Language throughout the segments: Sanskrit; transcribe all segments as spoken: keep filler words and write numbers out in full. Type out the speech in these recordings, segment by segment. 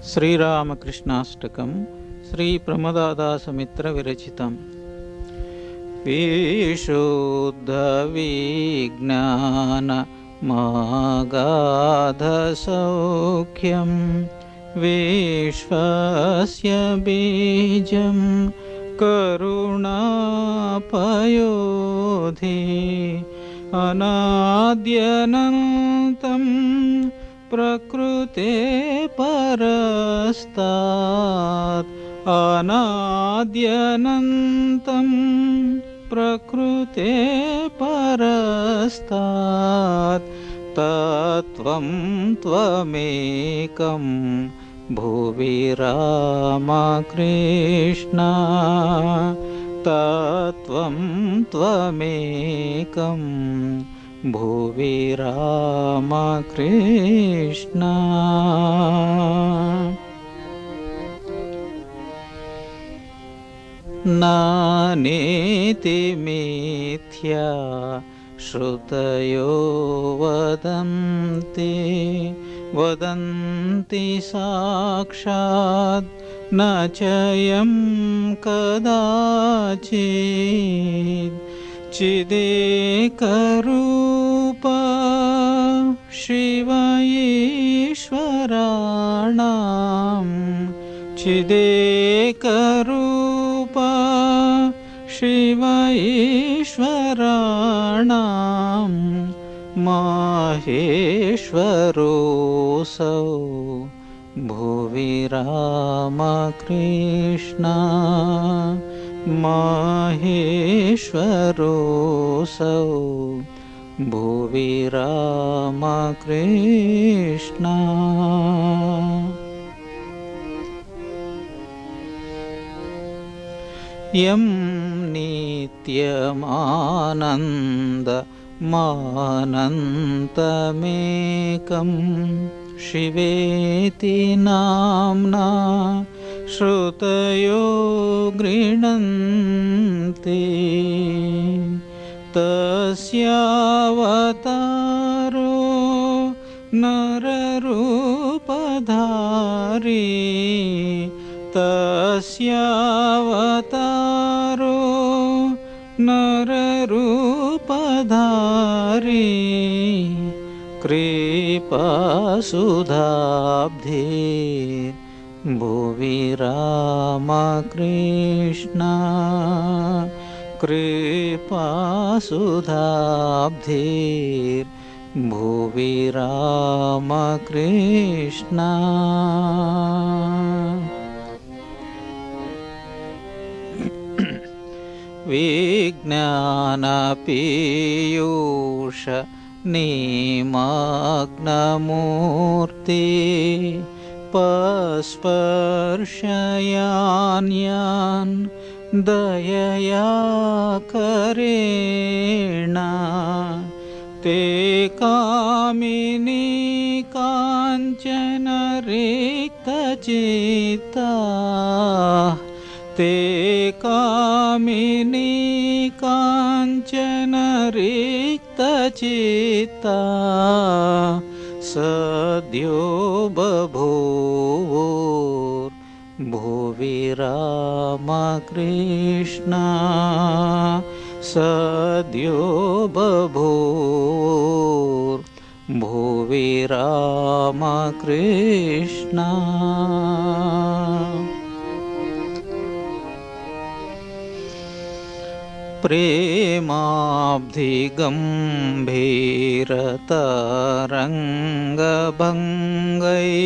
श्रीरामकृष्णाष्टकं श्रीप्रमदादासमित्रविरचितम्। विशुद्धविज्ञानमागाधसौख्यं विश्वस्य बीजं करुणापयोधि अनाद्यनन्तं प्रकृते परस्तात् अनाद्यनन्तं प्रकृते परस्तात् तत्त्वं त्वमेकं भुवि रामकृष्ण तत्त्वं त्वमेकं भुवि रामकृष्ण। नानेति मिथ्या श्रुतयो वदन्ति वदन्ति साक्षात् न चयं कदाचित् चिदेकरूप शिव ईश्वराणां चिदेकरूप शिव ईश्वराणां माहेश्वरोऽसौ भुवि रामकृष्ण माहेश्वरोऽसौ भुवि रामकृष्ण। यं नित्यमानन्दमानन्तमेकं शिवेति नाम्ना श्रुतयो गृह्णन्ति तस्यावतारो नररूपधारी तस्यावतारो नररूपधारी कृपासुधाब्धे भुवि रामकृष्ण कृपासुधाब्धे भुवि रामकृष्ण। विज्ञानपीयूष निमग्नमूर्ति पस्पर्शयान्यान् दयया करेण ते कामिनी काञ्चन रिक्तचित्ता ते कामिनी काञ्चन रिक्तचित्ता सद्यो बभूवुर् भुवि रामकृष्ण सद्यो बभूवुर् भुवि रामकृष्ण। प्रेमाब्धिगम्भीरतरङ्गभङ्गै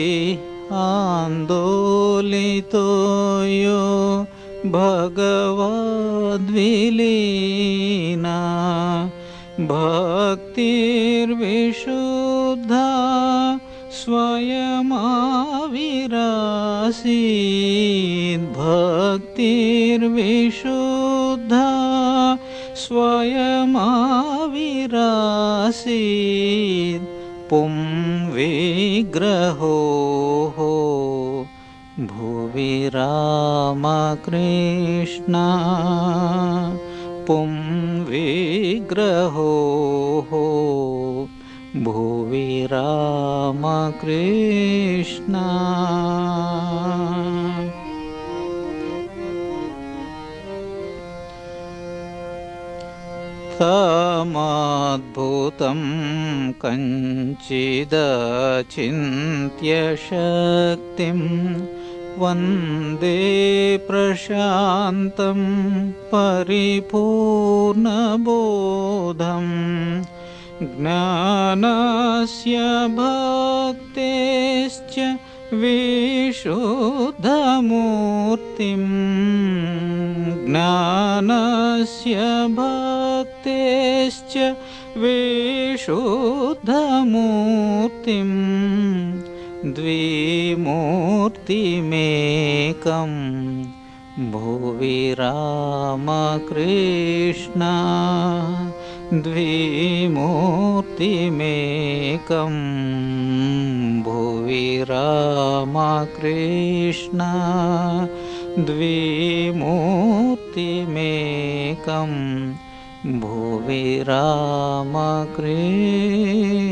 आन्दोलितो यो भगवद्विलीना भक्तिर्विशुद्धा स्वयमाविरासीत् भक्तिर्विशुद्धा स्वयमाविरासीत् पुंविग्रहो भुवि रामकृष्ण पुंविग्रहो भुवि रामकृष्ण तमद्भुतं कञ्चिदचिन्त्य शक्तिं वन्दे प्रशान्तं परिपूर्णबोधं ज्ञानस्य भक्तेश्च विशुद्धमूर्तिं ज्ञानस्य भक्तेश्च विशुद्धमूर्तिं द्विमूर्तिमेकं भुवि रामकृष्ण द्विमूर्तिमेकं भुवि रामकृष्ण द्विमूर्तिमेकं भुवि रामकृष्ण।